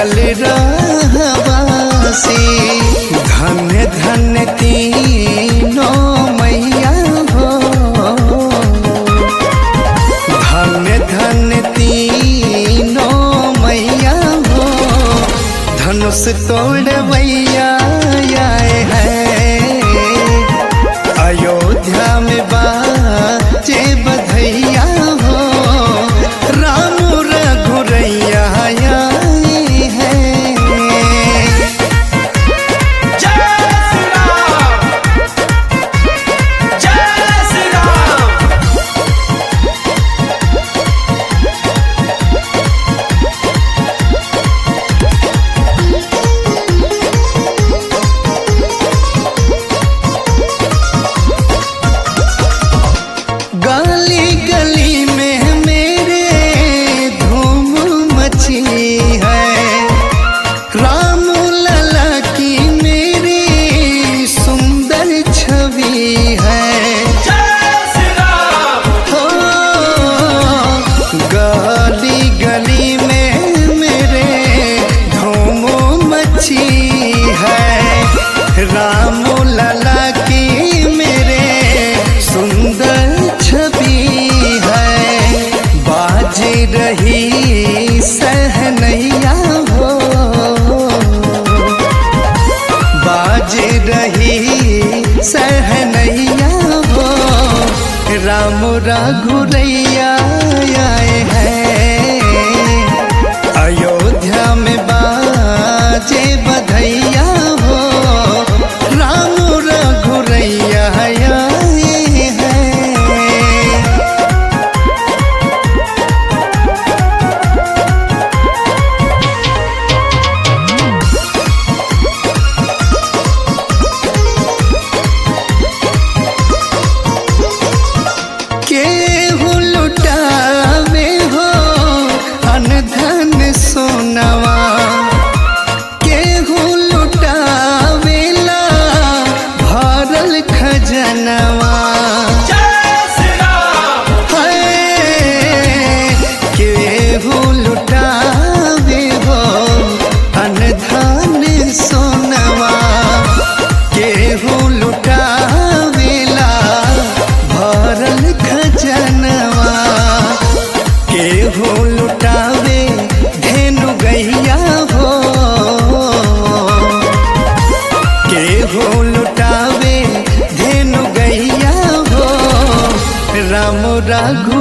सुखल रहवासी। धन्य धन्य तीनों मैया हो, धन्य धन्य तीनों मैया हो। धनुष तोड़वैया आए हैं, अयोध्या में बाजे बधैया हो। राम रघुरैया आए हैं। जय श्री राम, जय श्री राम। गली गली में मेरे धूम मची है। राम लला की मेरी सुंदर छवि है। जय श्री राम, हो गली गली में मेरे धूम मची है। राम लला की मेरे सुंदर छवि है। बाज रही सहनैया हो, बाज रही सहनैया हो। राम रघुरैया आए हैं, अयोध्या में बाजे बधैया हो। राम रघुरैया आए हैं। केहू लुटावे हो अनधन सोनवा, केहू लुटावेला भरल खजनवा। जय श्री राम, है केहू लुटावे हो अनधन सोनवा, केहू लुटावेला भरल खजनवा। केहू लुटावे धेनु गैया हो, केहू लुटावे धेनु गैया हो। राम रघु